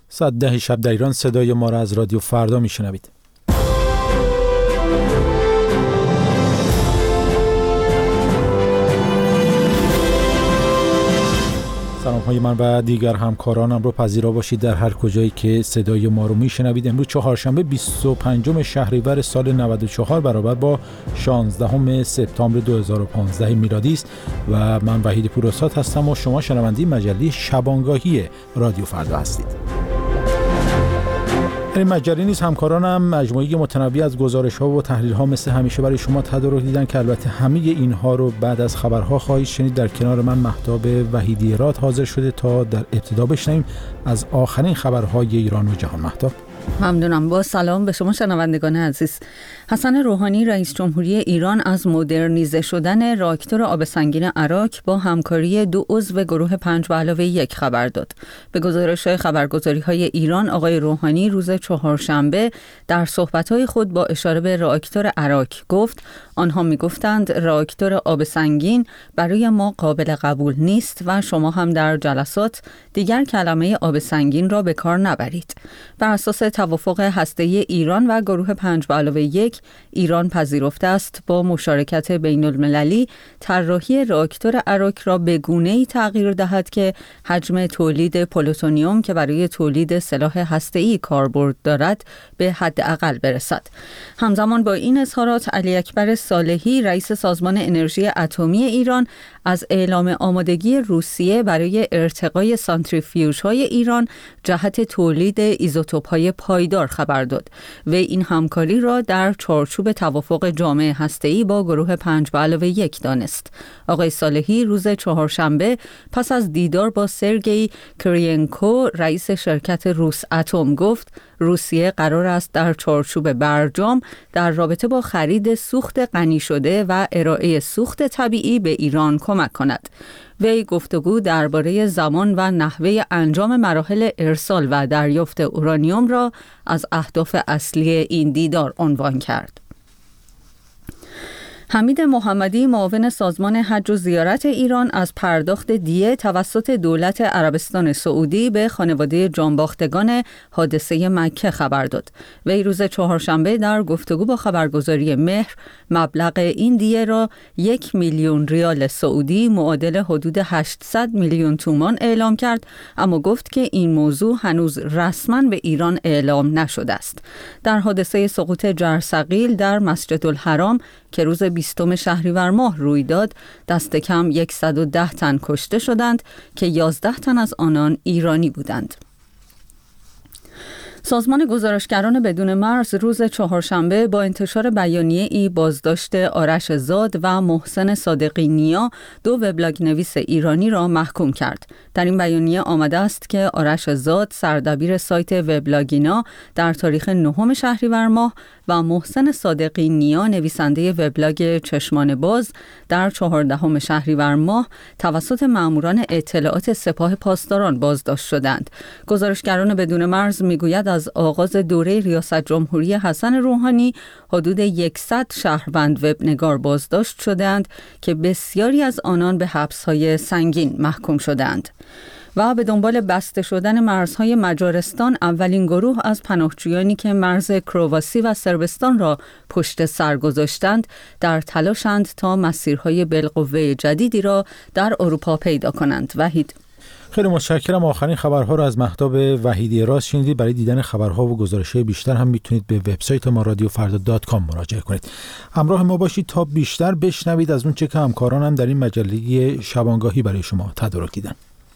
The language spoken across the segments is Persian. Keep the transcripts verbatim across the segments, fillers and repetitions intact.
ساعت ده شب در ایران صدای ما را از رادیو فردا میشنوید. سلام های من و دیگر همکارانم رو پذیرا باشید در هر کجایی که صدای ما رو میشنوید. امروز چهارشنبه بیست و پنجم شهریور سال نود و چهار برابر با شانزدهم سپتامبر دو هزار و پانزده میلادی است و من وحید پوراستاد هستم و شما شنونده مجله شبانگاهی رادیو فردا هستید. این مجله نیز همکارانم مجموعه متنوع از گزارش‌ها و تحلیل‌ها مثل همیشه برای شما تدارک دیدن که البته همه اینها رو بعد از خبرها خواهید شنید. در کنار من مهتاب وحیدی راد حاضر شده تا در ابتدا بشنویم از آخرین خبرهای ایران و جهان. مهتاب. ممنونم. با سلام به شما شنوندگان عزیز. حسن روحانی رئیس جمهوری ایران از مدرنیزه شدن راکتور آب سنگین عراق با همکاری دو عضو گروه پنج به علاوه یک خبر داد. به گزارش خبرگزاری‌های ایران آقای روحانی روز چهارشنبه در صحبت‌های خود با اشاره به راکتور عراق گفت آنها می‌گفتند راکتور آب سنگین برای ما قابل قبول نیست و شما هم در جلسات دیگر کلمه آب سنگین را به کار نبرید. بر اساس توافق هسته‌ای ایران و گروه پنج به علاوه یک ایران پذیرفته است با مشارکت بین المللی طراحی راکتور عراق را به گونه‌ای تغییر دهد که حجم تولید پلوتونیوم که برای تولید سلاح هسته‌ای کاربرد دارد به حداقل برسد. همزمان با این اظهارات علی اکبر صالحی رئیس سازمان انرژی اتمی ایران از اعلام آمادگی روسیه برای ارتقای سانتریفیوژهای ایران جهت تولید ایزوتوپ‌های پایدار خبر داد و این همکاری را در چارچوب توافق جامع هسته‌ای با گروه پنج به علاوه یک دانست. آقای صالحی روز چهارشنبه پس از دیدار با سرگئی کرینکو رئیس شرکت روس اتم گفت روسیه قرار است در چارچوب برجام در رابطه با خرید سوخت غنی شده و ارائه سوخت طبیعی به ایران کمک کند. وی گفتگو درباره زمان و نحوه انجام مراحل ارسال و دریافت اورانیوم را از اهداف اصلی این دیدار عنوان کرد. حمید محمدی معاون سازمان حج و زیارت ایران از پرداخت دیه توسط دولت عربستان سعودی به خانواده جانباختگان حادثه مکه خبر داد. وی روز چهارشنبه در گفتگو با خبرگزاری مهر مبلغ این دیه را یک میلیون ریال سعودی معادل حدود هشتصد میلیون تومان اعلام کرد، اما گفت که این موضوع هنوز رسما به ایران اعلام نشده است. در حادثه سقوط جرثقیل در مسجد الحرام که روز بیستم شهریور ماه روی داد، دست کم صد و ده تن کشته شدند که یازده تن از آنان ایرانی بودند. سازمان گزارشگران بدون مرز روز چهارشنبه با انتشار بیانیه ای بازداشت آرش زاد و محسن صادقی نیا دو وبلاگ نویس ایرانی را محکوم کرد. در این بیانیه آمده است که آرش زاد سردبیر سایت وبلاگینا در تاریخ نهم شهریور ماه و محسن صادقی نیا نویسنده وبلاگ چشمان باز در چهاردهم شهریور ماه توسط ماموران اطلاعات سپاه پاسداران بازداشت شدند. گزارشگران بدون مرز میگوید از آغاز دوره ریاست جمهوری حسن روحانی حدود صد شهروند وبنگار بازداشت شدند که بسیاری از آنان به حبس‌های سنگین محکوم شدند. و به دنبال بسته شدن مرزهای مجارستان اولین گروه از پناهجویانی که مرز کرواسی و صربستان را پشت سر گذاشتند در تلاشند تا مسیرهای بالقوه جدیدی را در اروپا پیدا کنند. وحید. خیلی متشکرم. آخرین خبرها رو از مهتاب وحیدی راست شنیدید. برای دیدن خبرها و گزارش‌های بیشتر هم میتونید به وبسایت ما رادیو فردا دات کام مراجعه کنید. همراه ما باشید تا بیشتر بشنوید از اون چه که همکارانم در این مجله شبانگاهی برای شما تدارک دیدن.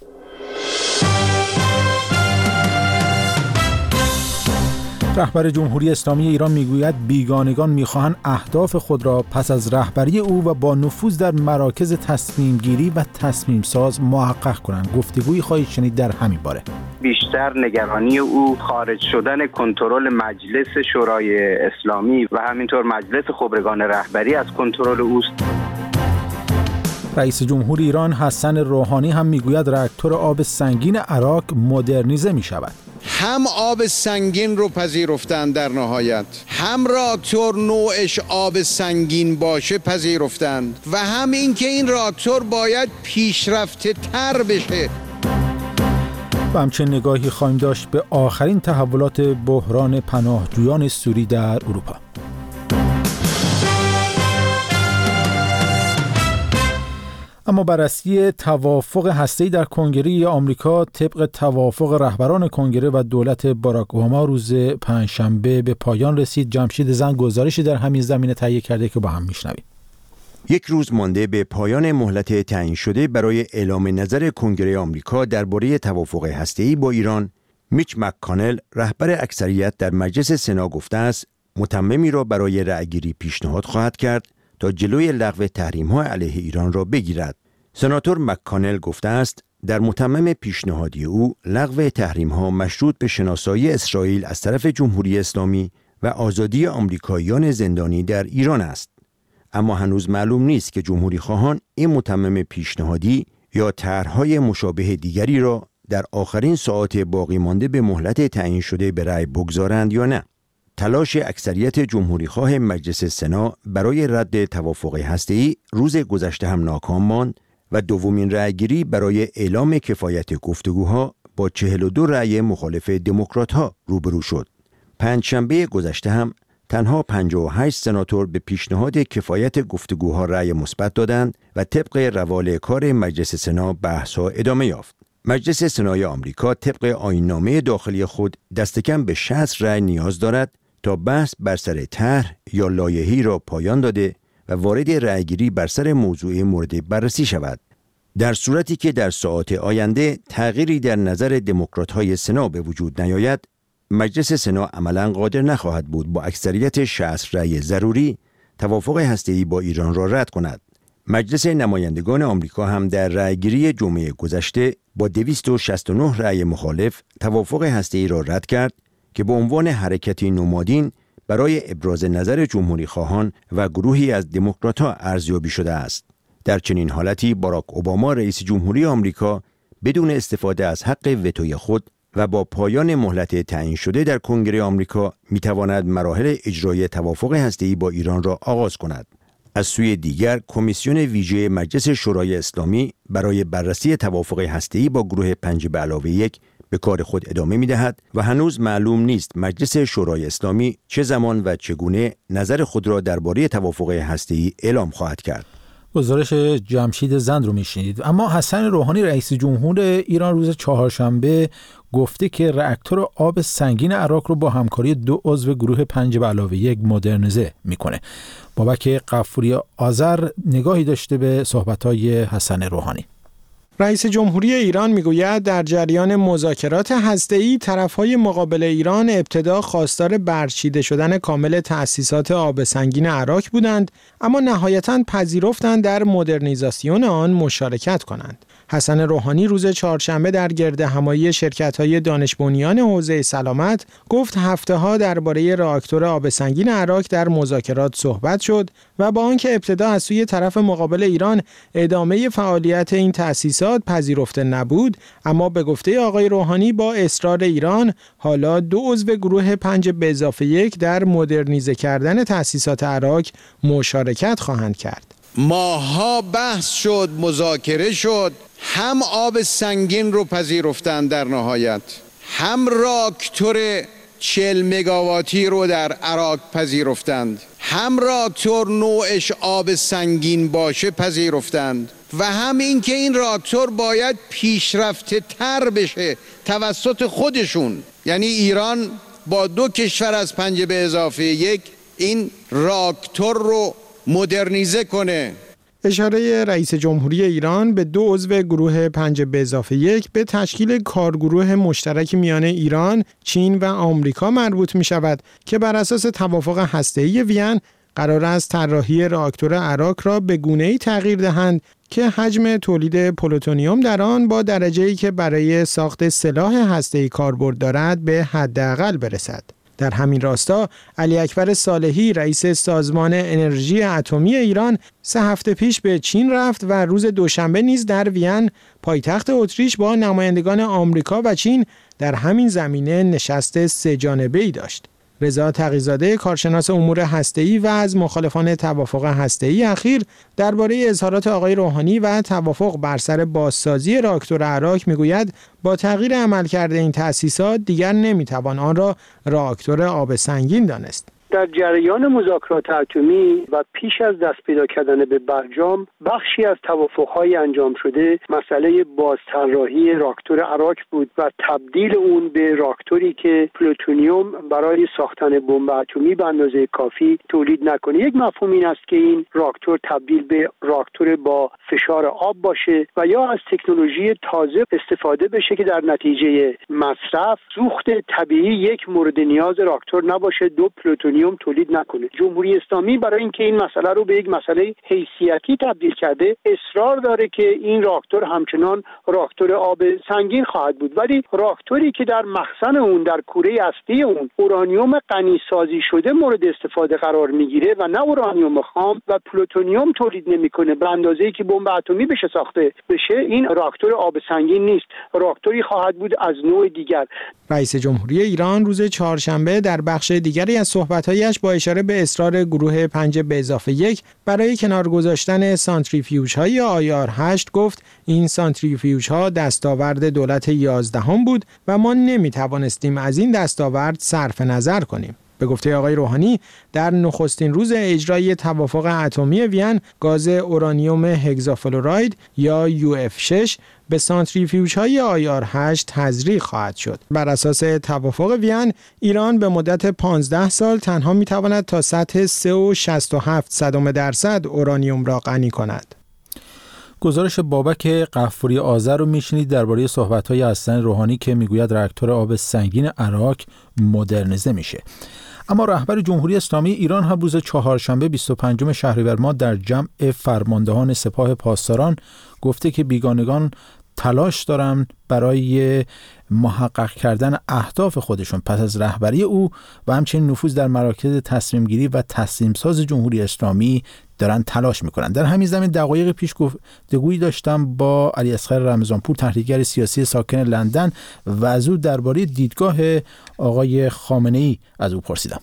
رهبر جمهوری اسلامی ایران میگوید بیگانگان میخواهند اهداف خود را پس از رهبری او و با نفوذ در مراکز تصمیم گیری و تصمیم ساز محقق کنند. گفتگویی خواهید شنید در همین باره. بیشتر نگرانی او خارج شدن کنترل مجلس شورای اسلامی و همینطور مجلس خبرگان رهبری از کنترل اوست. رئیس جمهور ایران حسن روحانی هم میگوید راکتور آب سنگین عراق مدرنیزه می شود. هم آب سنگین رو پذیرفتن در نهایت، هم راکتور نوعش آب سنگین باشه پذیرفتند و هم این که این راکتور باید پیشرفته تر بشه. و همچنین نگاهی خواهیم داشت به آخرین تحولات بحران پناهجویان سوری در اروپا. اما بررسی توافق هسته‌ای در کنگره آمریکا طبق توافق رهبران کنگره و دولت باراک اوباما روز پنجشنبه به پایان رسید. جمشید زند گزارشی در همین زمینه تهیه کرده که با هم میشنویم. یک روز مانده به پایان مهلت تعیین شده برای اعلام نظر کنگره آمریکا درباره توافق هسته‌ای با ایران، میچ مک‌کانل رهبر اکثریت در مجلس سنا گفته است متممی را برای رأیگیری پیشنهاد خواهد کرد تا جلوی لغو تحریم‌ها علیه ایران را بگیرد. سناتور مک‌کانل گفته است در متمم پیشنهادی او لغو تحریم‌ها مشروط به شناسایی اسرائیل از طرف جمهوری اسلامی و آزادی آمریکاییان زندانی در ایران است. اما هنوز معلوم نیست که جمهوری خواهان این متمم پیشنهادی یا طرح‌های مشابه دیگری را در آخرین ساعات باقی مانده به مهلت تعیین شده به رأی بگذارند یا نه. تلاش اکثریت جمهوری خواه مجلس سنا برای رد توافق هسته‌ای روز گذشته هم ناکام ماند و دومین رأیگیری برای اعلام کفایت گفتگوها با چهل و دو رأی مخالف دموکرات‌ها روبرو شد. پنجشنبه گذشته هم تنها پنجاه و هشت سناتور به پیشنهاد کفایت گفتگوها رأی مثبت دادند و طبق روال کار مجلس سنا بحث‌ها ادامه یافت. مجلس سنای آمریکا طبق آیین‌نامه داخلی خود دست کم به شصت رأی نیاز دارد تا بحث بر سر طرح یا لایحه‌ای را پایان داده و وارد رأیگیری بر سر موضوع مورد بررسی شود. در صورتی که در ساعات آینده تغییری در نظر دموکرات‌های سنا به وجود نیاید، مجلس سنا عملاً قادر نخواهد بود با اکثریت شصت رأی ضروری توافق هسته‌ای با ایران را رد کند. مجلس نمایندگان آمریکا هم در رأیگیری جمعه گذشته با دویست و شصت و نه رأی مخالف توافق هسته‌ای را رد کرد که به عنوان حرکتی نمادین برای ابراز نظر جمهوری خواهان و گروهی از دموکرات‌ها ارزیابی شده است. در چنین حالتی باراک اوباما رئیس جمهوری آمریکا بدون استفاده از حق وتوی خود و با پایان مهلت تعیین شده در کنگره آمریکا می‌تواند مراحل اجرای توافق هسته‌ای با ایران را آغاز کند. از سوی دیگر کمیسیون ویژه مجلس شورای اسلامی برای بررسی توافق هسته‌ای با گروه پنج به علاوه یک به کار خود ادامه می‌دهد و هنوز معلوم نیست مجلس شورای اسلامی چه زمان و چگونه نظر خود را درباره توافق هسته‌ای اعلام خواهد کرد. گزارش جمشید زند رو میشنید. اما حسن روحانی رئیس جمهور ایران روز چهارشنبه گفته که راکتور آب سنگین عراق رو با همکاری دو عضو گروه پنج به علاوه یک مدرنیزه میکنه. بابک غفوری آذر نگاهی داشته به صحبت‌های حسن روحانی. رئیس جمهوری ایران میگوید در جریان مذاکرات هسته‌ای طرف‌های مقابل ایران ابتدا خواستار برچیده شدن کامل تأسیسات آب سنگین عراق بودند، اما نهایتاً پذیرفتند در مدرنیزاسیون آن مشارکت کنند. حسن روحانی روز چهارشنبه در گردهمایی شرکت‌های دانش بنیان حوزه سلامت گفت هفته‌ها درباره راکتور آب سنگین عراق در مذاکرات صحبت شد و با آنکه ابتدا از سوی طرف مقابل ایران ادامه فعالیت این تأسیسات پذیرفته نبود، اما به گفته آقای روحانی با اصرار ایران حالا دو عضو گروه پنج به اضافه یک در مدرنیزه کردن تأسیسات عراق مشارکت خواهند کرد. ماها بحث شد، مذاکره شد، هم آب سنگین رو پذیرفتن در نهایت، هم راکتور چهل مگاواتی رو در عراق پذیرفتند، هم راکتور نوعش آب سنگین باشه پذیرفتند و هم این که این راکتور باید پیشرفته تر بشه توسط خودشون، یعنی ایران با دو کشور از پنج به اضافه یک این راکتور رو مدرنیزه کنه. اشاره رئیس جمهوری ایران به دو عضو گروه پنج به اضافه یک به تشکیل کارگروه مشترک میان ایران، چین و آمریکا مربوط می شود که بر اساس توافق هسته‌ای وین قرار است طراحی راکتور عراق را به گونه‌ای تغییر دهند که حجم تولید پلوتونیوم در آن با درجه‌ای که برای ساخت سلاح هسته‌ای کاربرد دارد به حداقل برسد. در همین راستا علی اکبر صالحی رئیس سازمان انرژی اتمی ایران سه هفته پیش به چین رفت و روز دوشنبه نیز در وین پایتخت اتریش با نمایندگان آمریکا و چین در همین زمینه نشست سه جانبه‌ای داشت. رضا تقی‌زاده کارشناس امور هسته‌ای و از مخالفان توافق هسته‌ای اخیر درباره اظهارات آقای روحانی و توافق بر سر بازسازی راکتور اراک میگوید با تغییر عملکرد این تأسیسات دیگر نمیتوان آن را راکتور آب سنگین دانست. در جریان مذاکرات اتمی و پیش از دست پیدا کردن به برجام بخشی از توافق‌های انجام شده مسئله بازطراحی راکتور اراک بود و تبدیل اون به راکتوری که پلوتونیوم برای ساختن بمب اتمی به اندازه کافی تولید نکنه. یک مفهوم این است که این راکتور تبدیل به راکتور با فشار آب باشه و یا از تکنولوژی تازه استفاده بشه که در نتیجه مصرف سوخت طبیعی یک مورد نیاز راکتور نباشه، دو پلوتونیوم تولید نکنه. جمهوری اسلامی برای اینکه این مسئله رو به یک مسئله حیثیتی تبدیل کرده اصرار داره که این راکتور همچنان راکتور آب سنگین خواهد بود، ولی راکتوری که در مخزن اون در کوره اصلی اون اورانیوم غنی سازی شده مورد استفاده قرار میگیره و نه اورانیوم خام و پلوتونیوم تولید نمیکنه به اندازه‌ای که بمب اتمی بشه ساخته بشه، این راکتور آب سنگین نیست، راکتوری خواهد بود از نوع دیگر. رئیس جمهوری ایران روز چهارشنبه در بخش دیگری از صحبت‌هایش با اشاره به اصرار گروه پنج به اضافه یک برای کنار گذاشتن سانتریفیوژهای آیار هشت گفت این سانتریفیوژها دستاورد دولت یازدهم بود و ما نمی‌توانستیم از این دستاورد صرف نظر کنیم. به گفته آقای روحانی در نخستین روز اجرای توافق اتمی وین گاز اورانیوم هگزافلوراید یا یو اف شش به سانتریفیوژهای آیار هشت تزریق خواهد شد. بر اساس توافق وین ایران به مدت پانزده سال تنها میتواند تا سطح سه و شصت و هفت صدم درصد اورانیوم را غنی کند. گزارش بابک غفوری آذر رو میشنید درباره صحبت‌های حسن روحانی که میگوید راکتور آب سنگین اراک مدرنیزه میشه. اما رهبر جمهوری اسلامی ایران هم روز چهارشنبه بیست و پنجم شهریور ماه در جمع فرماندهان سپاه پاسداران گفته که بیگانگان تلاش دارن برای محقق کردن اهداف خودشون پس از رهبری او و همچنین نفوذ در مراکز تصمیم گیری و تصمیم ساز جمهوری اسلامی دارن تلاش میکنن. در همین زمین دقایق پیش گفتگویی داشتم با علی اصغر رمضانپور، تحلیلگر سیاسی ساکن لندن، و از او درباره دیدگاه آقای خامنه‌ای از او پرسیدم.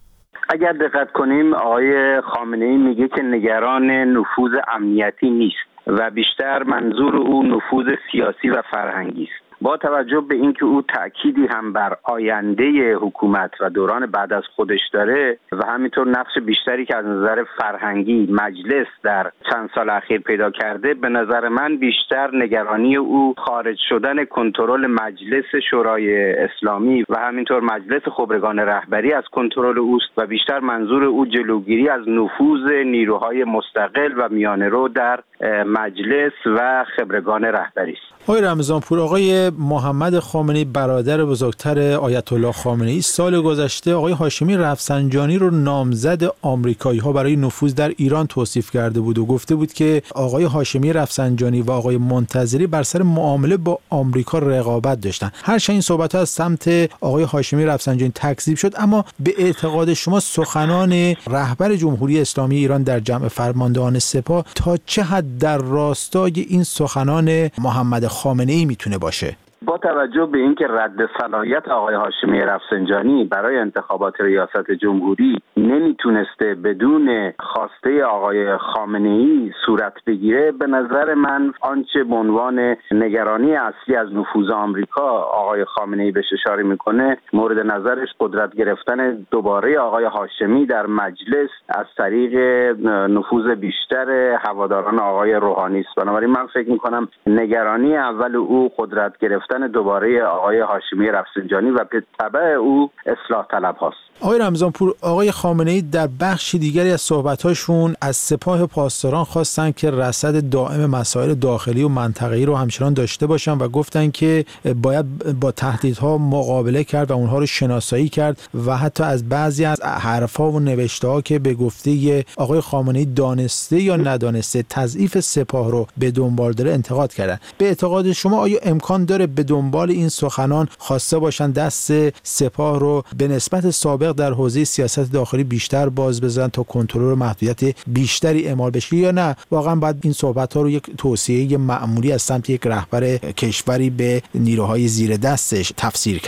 اگر دقت کنیم آقای خامنه‌ای میگه که نگران نفوذ امنیتی نیست و بیشتر منظور او نفوذ سیاسی و فرهنگی است. با توجه به اینکه او تأکیدی هم بر آینده حکومت و دوران بعد از خودش داره و همینطور نقش بیشتری که از نظر فرهنگی مجلس در چند سال اخیر پیدا کرده، به نظر من بیشتر نگرانی او خارج شدن کنترل مجلس شورای اسلامی و همینطور مجلس خبرگان رهبری از کنترل اوست و بیشتر منظور او جلوگیری از نفوذ نیروهای مستقل و میانه‌رو در مجلس و خبرگان رهبری است. آقای رمضانپور، آقای محمد خامنه‌ای برادر بزرگتر آیت الله خامنه‌ای سال گذشته آقای هاشمی رفسنجانی رو نامزد آمریکایی‌ها برای نفوذ در ایران توصیف کرده بود و گفته بود که آقای هاشمی رفسنجانی و آقای منتظری بر سر معامله با آمریکا رقابت داشتن. هرچند این صحبت‌ها از سمت آقای هاشمی رفسنجانی تکذیب شد، اما به اعتقاد شما سخنان رهبر جمهوری اسلامی ایران در جمع فرماندهان سپاه تا چه حد در راستای این سخنان محمد خامنه‌ای میتونه باشه؟ با توجه به اینکه رد صلاحیت آقای هاشمی رفسنجانی برای انتخابات ریاست جمهوری نمیتونسته بدون خواسته آقای خامنه‌ای صورت بگیره، به نظر من آنچه به عنوان نگرانی اصلی از نفوذ آمریکا آقای خامنه‌ای بهش اشاره میکنه، مورد نظرش قدرت گرفتن دوباره آقای هاشمی در مجلس از طریق نفوذ بیشتر هواداران آقای روحانی است. بنابراین من فکر میکنم نگرانی اول او قدرت گرفتن دوباره آقای هاشمی رفسنجانی و به تبع او اصلاح طلب هاست. آقای رمضانپور، آقای خامنه‌ای در بخش دیگری از صحبت‌هاشون از سپاه پاسداران خواستن که رصد دائم مسائل داخلی و منطقه‌ای رو همچنان داشته باشن و گفتن که باید با تهدیدها مقابله کرد و اونها رو شناسایی کرد و حتی از بعضی از حرف‌ها و نوشته‌ها که به گفته آقای خامنه‌ای دانسته یا ندانسته تضعیف سپاه رو به دنبال داره انتقاد کردن. به اعتقاد شما آیا امکان داره به دنبال این سخنان خواسته باشن دست سپاه رو به نسبت سابق در حوزه سیاست داخلی بیشتر باز بزنن تا کنترل و محدودیت بیشتری اعمال بشه، یا نه واقعا باید این صحبت ها رو یک توصیه معمولی از سمت یک رهبر کشوری به نیروهای زیر دستش تفسیر کرد؟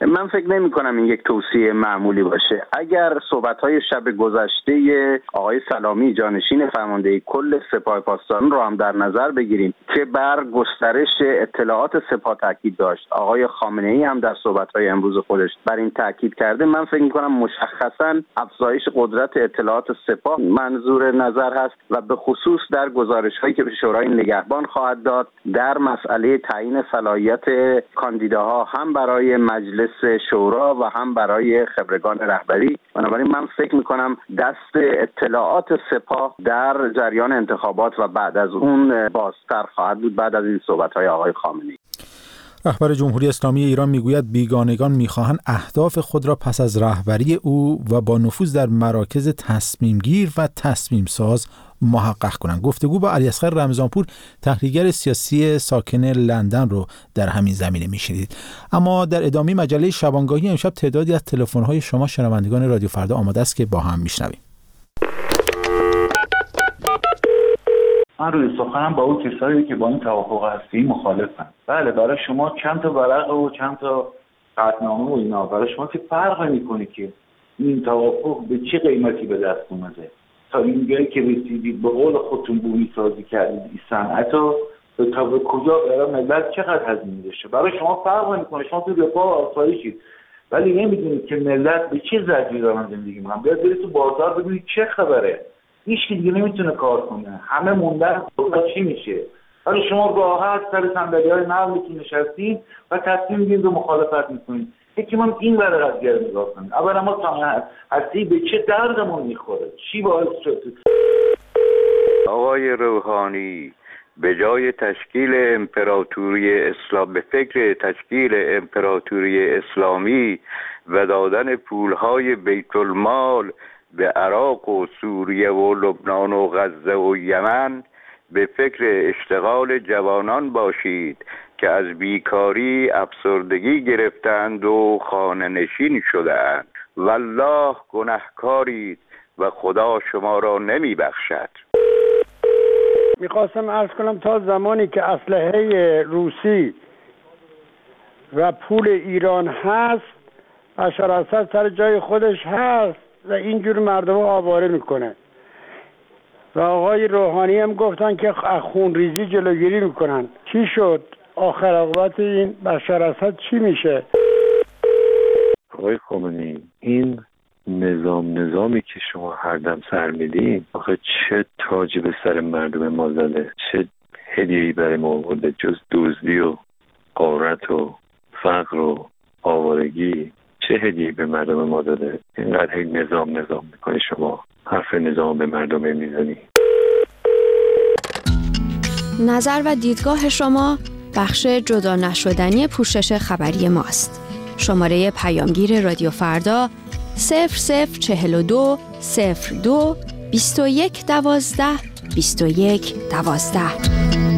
من فکر نمی کنم این یک توصیه معمولی باشه. اگر صحبت‌های شب گذشته آقای سلامی جانشین فرمانده کل سپاه پاسداران رو هم در نظر بگیریم که بر گسترش اطلاعات سپاه تاکید داشت، آقای خامنه‌ای هم در صحبت‌های امروز خودش بر این تاکید کرده، من فکر می‌کنم مشخصاً افزایش قدرت اطلاعات سپاه منظور نظر هست و به خصوص در گزارش‌هایی که به شورای نگهبان خواهد داد در مسئله تعیین صلاحیت کاندیداها هم برای مجلس شورا و هم برای خبرگان رهبری. بنابراین من فکر می‌کنم دست اطلاعات سپاه در جریان انتخابات و بعد از اون بازتر خواهد بود بعد از این صحبت‌های آقای خامنه‌ای. رهبر جمهوری اسلامی ایران میگوید بیگانگان میخواهند اهداف خود را پس از رهبری او و با نفوذ در مراکز تصمیم گیر و تصمیم ساز محقق کنند. گفتگو با علیاصغر رمضانپور، تحلیلگر سیاسی ساکن لندن رو در همین زمینه میشنید. اما در ادامه مجله شبانگاهی امشب تعدادی از تلفن‌های شما شنوندگان رادیو فردا آماده است که با هم میشنویم. من روی سخنم با اون کسایی که با این توافق هستی مخالفم. بله، برای شما چند تا ورق و چند تا قطعنامه و اینا برای شما که فرق نمی‌کنه که این توافق به چه قیمتی به دست اومده. تا اینجایی که رسیدید به قول خودتون بومی سازی کردید این صنعت رو تا به کجا برای ملت چقدر هزینه داشته. برای شما فرق نمی‌کنه، شما تو رفاه و آسایشید، ولی نمی‌دونید که ملت به چه زجری دارن زندگی می‌کنن. بیاید برید تو بازار ببینید چه خبره. هیچ کی دیگه نمیتونه کار کنه، همه موندن خدا چی میشه. ولی شما راحت سر صندلی‌های نقلتون نشستین و تصمیم میگیرید و مخالفت میکنید. یکی من این برای قضیه رو نگاه کنید. اولا ما تا هستی به چه دردمون میخوره، چی باعث شد. آقای روحانی به جای تشکیل امپراتوری اسلام به فکر تشکیل امپراتوری اسلامی و دادن پولهای بیت المال به عراق و سوریه و لبنان و غزه و یمن به فکر اشتغال جوانان باشید که از بیکاری افسردگی گرفتند و خانه نشین شدند. والله گناهکارید و خدا شما را نمی بخشد. میخواستم عرض کنم تا زمانی که اسلحه روسی و پول ایران هست، بشار اسد سر جای خودش هست و اینجور مردم رو آواره میکنه. و آقای روحانی هم گفتن که خونریزی جلوگیری میکنن. چی شد؟ آخر عاقبت این بشار اسد چی میشه؟ آقای خامنه‌ای، این نظام نظامی که شما هر دم سر میدین آخه چه تاجی به سر مردم ما زده، چه هدیه‌ای برای ما آورده جز دزدی و غارت و فقر و آوارگی؟ چه هدیه‌ای به مردم ما داده؟ اینقدر هی نظام نظام میکنی، شما حرف نظام به مردم میزنی. نظر و دیدگاه شما بخش جدا نشدنی پوشش خبری ماست. شماره پیامگیر رادیو فردا صفر صفر چهل و دو صفر دو بیست و یک دوازده بیست و یک دوازده.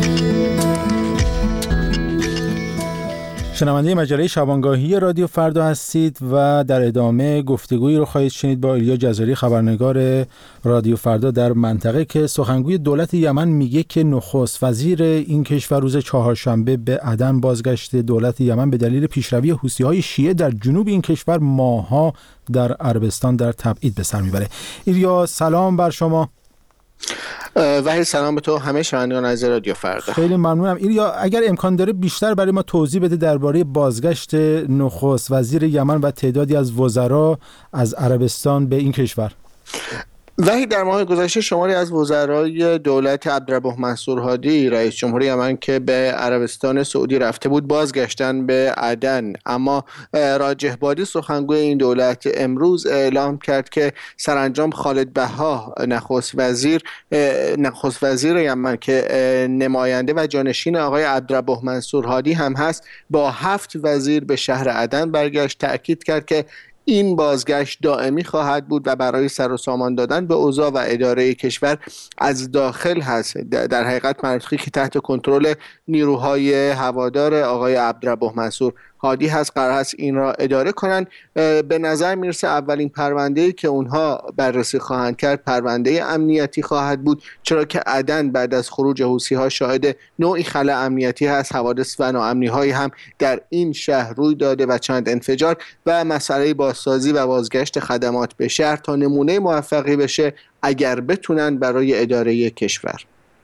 شنونده مجله شبانگاهی رادیو فردا هستید و در ادامه گفتگویی رو خواهید شنید با ایلیا جزاری، خبرنگار رادیو فردا در منطقه، که سخنگوی دولت یمن میگه که نخست وزیر این کشور روز چهارشنبه به عدن بازگشت دولت یمن به دلیل پیشروی حوثی‌های شیعه در جنوب این کشور ماه‌ها در عربستان در تبعید به سر میبره. ایلیا سلام بر شما. وحید سلام به تو همه شنوندگان عزیز رادیو فردا. خیلی ممنونم. ایلیا اگر امکان داره بیشتر برای ما توضیح بده درباره بازگشت نخست وزیر یمن و تعدادی از وزرا از عربستان به این کشور. وحید در ماه گذشته شماری از وزرای دولت عبدالربه منصور هادی رئیس جمهور یمن که به عربستان سعودی رفته بود بازگشتن به عدن، اما راجح بادی سخنگوی این دولت امروز اعلام کرد که سرانجام خالد بها نخست وزیر نخست وزیر یمن که نماینده و جانشین آقای عبدالربه منصور هادی هم هست با هفت وزیر به شهر عدن برگشت. تأکید کرد که این بازگشت دائمی خواهد بود و برای سر و سامان دادن به اوضاع و اداره کشور از داخل هست. در حقیقت مناطقی که تحت کنترل نیروهای هوادار آقای عبدالربه منصور هادی هست قرار هست این را اداره کنن. به نظر میرسه اولین پرونده‌ای که اونها بررسی خواهند کرد پرونده امنیتی خواهد بود، چرا که عدن بعد از خروج حوثی‌ها شاهد نوعی خلأ امنیتی هست. حوادث و ناامنی‌هایی هم در این شهر روی داده و چند انفجار و مسئله بازسازی و بازگشت خدمات به شهر تا نمونه موفقی بشه اگر بتونن برای اداره کشور.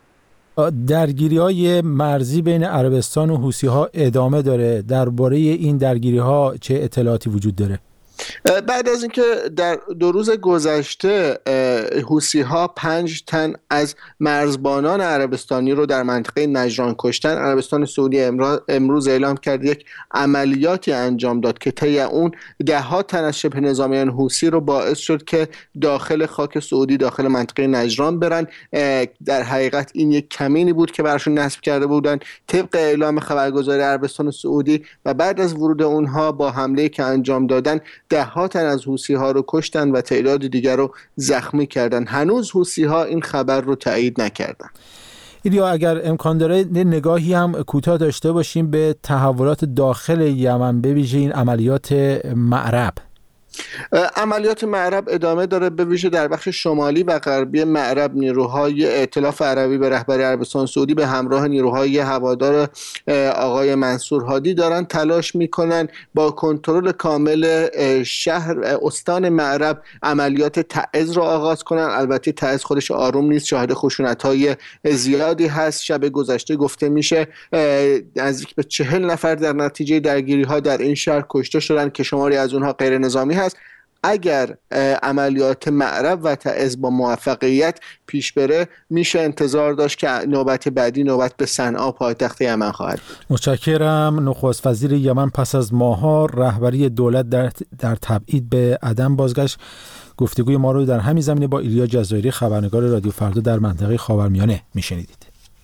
درگیری‌های مرزی بین عربستان و حوثی‌ها ادامه داره. درباره این درگیری‌ها چه اطلاعاتی وجود داره؟ بعد از اینکه در دو روز گذشته حوثی‌ها پنج تن از مرزبانان عربستانی رو در منطقه نجران کشتن، عربستان سعودی امروز اعلام کرد یک عملیاتی انجام داد که طی اون ده ها تن از شبه نظامیان حوثی رو باعث شد که داخل خاک سعودی داخل منطقه نجران برن. در حقیقت این یک کمینی بود که براشون نصب کرده بودن طبق اعلام خبرگزاری عربستان سعودی و بعد از ورود اونها با حمله که انجام دادن ده ها تن از حوثی‌ها رو کشتن و تعداد دیگر رو زخمی کردن. هنوز حوثی‌ها این خبر رو تایید نکردن. یا اگر امکان داره نگاهی هم کوتاه داشته باشیم به تحولات داخل یمن، به ویژه این عملیات معرب. عملیات معرب ادامه داره، به ویژه در بخش شمالی و غربی معرب نیروهای ائتلاف عربی به رهبری عربستان سعودی به همراه نیروهای هوادار آقای منصور هادی دارن تلاش میکنن با کنترل کامل شهر استان معرب عملیات تعز را آغاز کنن. البته تعز خودش آروم نیست، شاهد خشونت‌های زیادی هست. شب گذشته گفته میشه نزدیک به چهل نفر در نتیجه درگیری‌ها در این شهر کشته شدن که شماری از اونها غیر نظامی هست. اگر عملیات معرب و تعز با موفقیت پیش بره میشه انتظار داشت که نوبت بعدی نوبت به صنعا پایتخت یمن خواهد بود. متشکرم. نخست وزیر یمن پس از ماه‌ها رهبری دولت در در تبعید به عدن بازگشت. گفتگوی ما رو در همین زمینه با ایلیا جزایری خبرنگار رادیو فردا در منطقه خاورمیانه میشنیدید.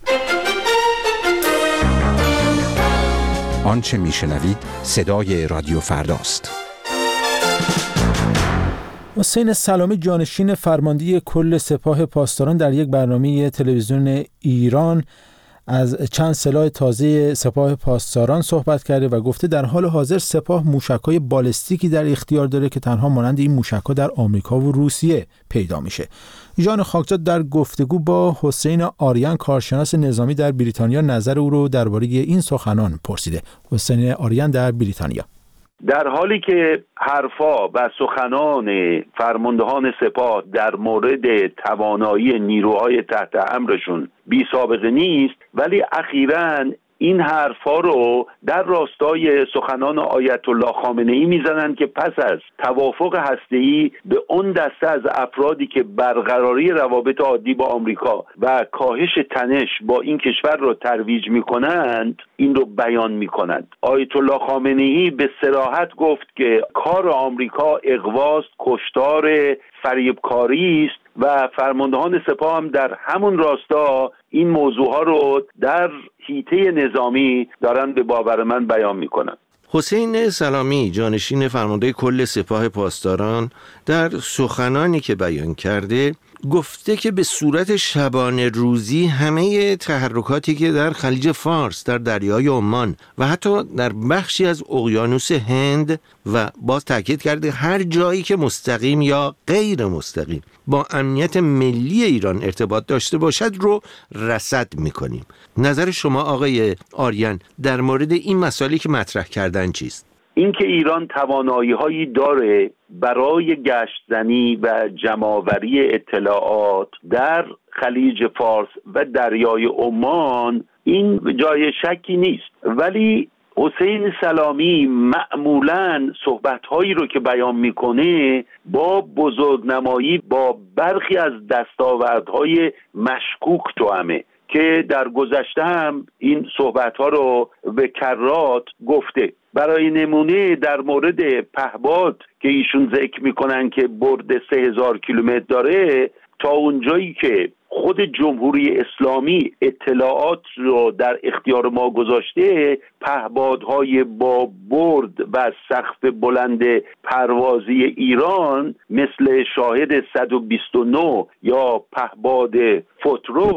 آنچه میشنوید صدای رادیو فرداست. حسین سلامی جانشین فرمانده کل سپاه پاسداران در یک برنامه تلویزیون ایران از چند سلاح تازه سپاه پاسداران صحبت کرده و گفته در حال حاضر سپاه موشک‌های بالستیکی در اختیار داره که تنها مانند این موشک‌ها در آمریکا و روسیه پیدا میشه. ژان خاکزاد در گفتگو با حسین آریان کارشناس نظامی در بریتانیا نظر او رو درباره این سخنان پرسیده. حسین آریان در بریتانیا: در حالی که حرفا و سخنان فرماندهان سپاه در مورد توانایی نیروهای تحت امرشون بی سابقه نیست، ولی اخیراً این حرفا رو در راستای سخنان آیت الله خامنه‌ای میزنن که پس از توافق هسته‌ای به اون دسته از افرادی که برقراری روابط عادی با آمریکا و کاهش تنش با این کشور رو ترویج میکنند این رو بیان میکنند. آیت الله خامنه‌ای به صراحت گفت که کار آمریکا اغواست، کشتار، فریبکاری است و فرماندهان سپاه هم در همون راستا این موضوعها رو در حیطه نظامی دارن به باور من بیان میکنن. حسین سلامی جانشین فرمانده کل سپاه پاسداران در سخنانی که بیان کرده گفته که به صورت شبانه روزی همه تحرکاتی که در خلیج فارس، در دریای عمان و حتی در بخشی از اقیانوس هند و باز تاکید کرده هر جایی که مستقیم یا غیر مستقیم با امنیت ملی ایران ارتباط داشته باشد رو رصد میکنیم. نظر شما آقای آریان در مورد این مسائلی که مطرح کردن چیست؟ اینکه ایران توانایی‌هایی داره برای گشتزنی و جمع‌آوری اطلاعات در خلیج فارس و دریای عمان این جای شکی نیست، ولی حسین سلامی معمولاً صحبت‌هایی رو که بیان میکنه با بزرگنمایی با برخی از دستاوردهای مشکوک توامه که در گذشته هم این صحبت‌ها رو به کرات گفته. برای نمونه در مورد پهباد که ایشون ذکر میکنن که برد سه هزار کیلومتر داره، تا اونجایی که خود جمهوری اسلامی اطلاعات رو در اختیار ما گذاشته، پهبادهای با برد و سقف بلند پروازی ایران مثل شاهد صد و بیست و نه یا پهباد فتروس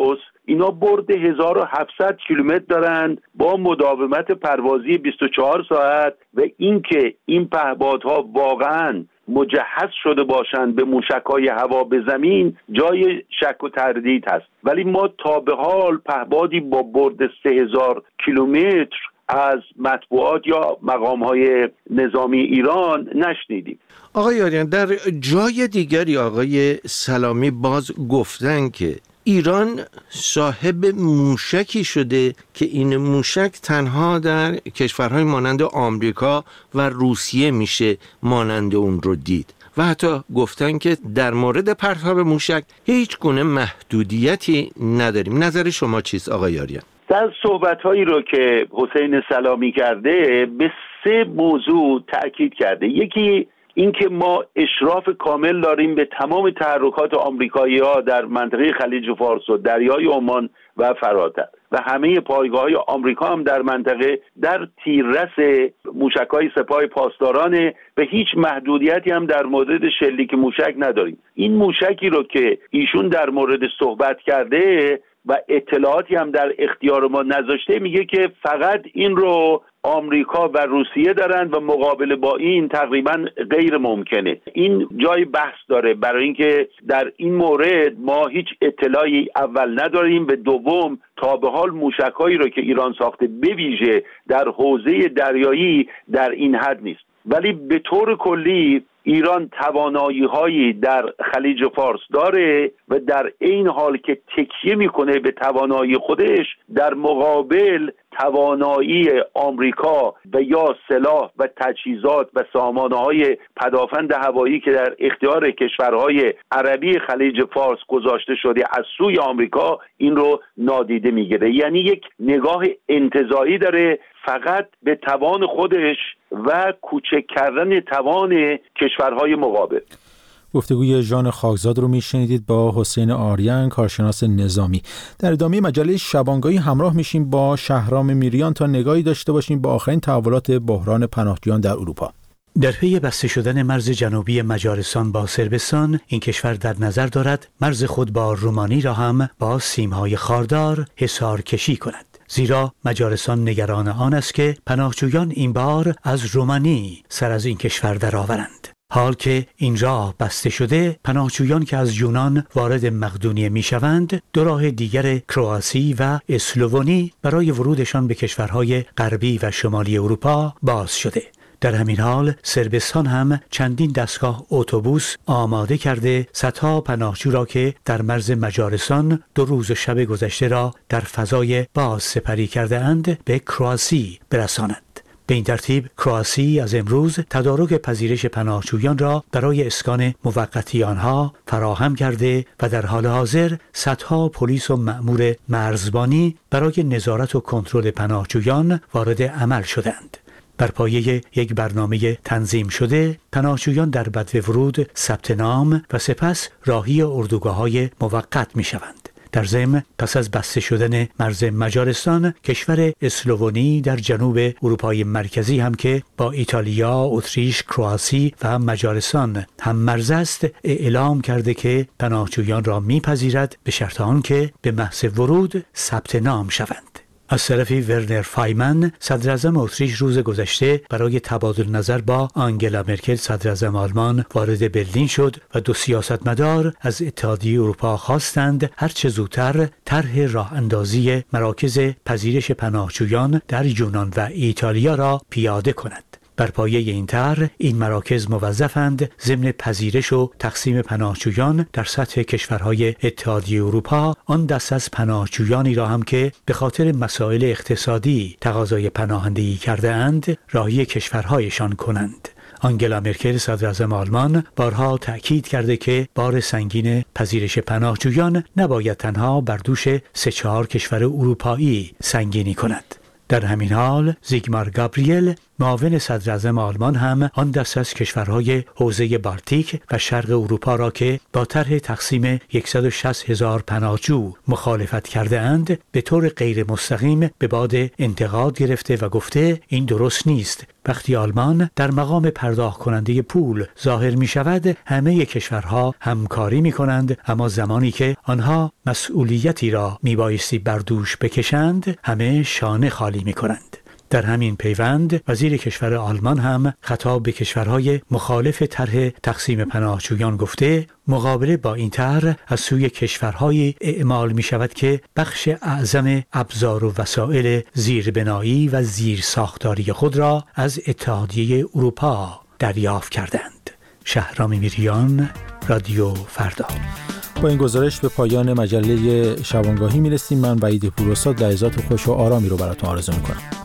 اینا برد هزار و هفتصد کیلومتر دارند با مداومت پروازی بیست و چهار ساعت و اینکه این پهپادها واقعاً مجهز شده باشند به موشک‌های هوا به زمین جای شک و تردید هست. ولی ما تا به حال پهپادی با برد سه هزار کیلومتر از مطبوعات یا مقام‌های نظامی ایران نشنیدیم. آقای آریان، در جای دیگری آقای سلامی باز گفتن که ایران صاحب موشکی شده که این موشک تنها در کشورهای مانند آمریکا و روسیه میشه مانند اون رو دید و حتی گفتن که در مورد پرتاب موشک هیچ گونه محدودیتی نداریم. نظر شما چیست آقای آریان؟ در صحبت‌هایی رو که حسین سلامی کرده به سه موضوع تأکید کرده. یکی اینکه ما اشراف کامل داریم به تمام تحرکات آمریکایی‌ها در منطقه خلیج فارس و دریای عمان و فراتر و همه پایگاه‌های آمریکا هم در منطقه در تیررس موشک‌های سپاه پاسدارانه و هیچ محدودیتی هم در مورد شلیک موشک نداریم. این موشکی رو که ایشون در مورد صحبت کرده و اطلاعاتی هم در اختیار ما نذاشته، میگه که فقط این رو آمریکا و روسیه دارن و مقابله با این تقریبا غیر ممکنه. این جای بحث داره برای اینکه در این مورد ما هیچ اطلاعی اول نداریم و دوم تا به حال موشک‌هایی رو که ایران ساخته به ویژه در حوزه دریایی در این حد نیست. ولی به طور کلی ایران توانایی‌هایی در خلیج فارس داره و در این حال که تکیه میکنه به توانایی خودش در مقابل توانایی آمریکا و یا سلاح و تجهیزات و سامانه‌های پدافند هوایی که در اختیار کشورهای عربی خلیج فارس گذاشته شده از سوی آمریکا این رو نادیده میگیره. یعنی یک نگاه انتزاعی داره فقط به توان خودش و کوچک کردن توان کشورهای مقابل. گفتگوی ژان خاکزاد رو میشنیدید با حسین آریان، کارشناس نظامی. در ادامه مجله شبانگاهی همراه میشیم با شهرام میریان تا نگاهی داشته باشیم با آخرین تحولات بحران پناهجویان در اروپا. در پی بسته شدن مرز جنوبی مجارستان با صربستان، این کشور در نظر دارد مرز خود با رومانی را هم با سیمهای خاردار حصار کشی کند. زیرا مجارستان نگران آن است که پناهجویان این بار از رومانی سر از این کشور درآورند. حال که این راه بسته شده، پناهجویان که از یونان وارد مقدونیه می شوند، دو راه دیگر کرواسی و اسلوونی برای ورودشان به کشورهای غربی و شمالی اروپا باز شده. در همین حال صربستان هم چندین دستگاه اتوبوس آماده کرده صدها پناهجو را که در مرز مجارستان دو روز و شب گذشته را در فضای باز سپری کرده اند به کرواسی برساند. به این ترتیب کرواسی از امروز تدارک پذیرش پناهجویان را برای اسکان موقتی آنها فراهم کرده و در حال حاضر صدها پلیس و مأمور مرزبانی برای نظارت و کنترل پناهجویان وارد عمل شدند. بر پایه یک برنامه تنظیم شده، پناهجویان در بدو ورود ثبت نام و سپس راهی اردوگاه‌های موقت می‌شوند. در ضمن پس از بسته شدن مرز مجارستان، کشور اسلوونی در جنوب اروپای مرکزی هم که با ایتالیا، اتریش، کرواسی و مجارستان هم مرز است، اعلام کرده که پناهجویان را می‌پذیرد به شرط آنکه به محض ورود ثبت نام شوند. از طرفی ورنر فایمن صدراعظم اتریش روز گذشته برای تبادل نظر با آنگلا مرکل صدراعظم آلمان وارد برلین شد و دو سیاستمدار از اتحادیه اروپا خواستند هر چه زودتر طرح راه اندازی مراکز پذیرش پناهجویان در یونان و ایتالیا را پیاده کند. بر پایه این طرح این مراکز موظفند ضمن پذیرش و تقسیم پناهجویان در سطح کشورهای اتحادیه اروپا آن دست از پناهجویانی را هم که به خاطر مسائل اقتصادی تقاضای پناهندگی کرده اند راهی کشورهایشان کنند. آنگلا مرکل صدراعظم آلمان بارها تأکید کرده که بار سنگین پذیرش پناهجویان نباید تنها بر دوش سه چهار کشور اروپایی سنگینی کند. در همین حال زیگمار گابریل معاون صدر اعظم آلمان هم آن دست از کشورهای حوزه بالتیک و شرق اروپا را که با طرح تقسیم صد و شصت هزار پناهجو مخالفت کرده اند به طور غیر مستقیم به باد انتقاد گرفته و گفته این درست نیست. وقتی آلمان در مقام پرداخت کننده پول ظاهر می شود، همه کشورها همکاری می کنند، اما زمانی که آنها مسئولیتی را می بایستی بر دوش بکشند، همه شانه خالی می کنند. در همین پیوند وزیر کشور آلمان هم خطاب به کشورهای مخالف طرح تقسیم پناهجویان گفته مقابله با این طرح از سوی کشورهای اعمال می شود که بخش اعظم ابزار و وسایل زیربنایی و زیر ساختاری خود را از اتحادیه اروپا دریافت کردند. شهرام میریان، رادیو فردا. با این گزارش به پایان مجله شبانگاهی میرسیم. من وحید پوروسا لحظات خوش و آرامی رو براتون آرزو میکنم.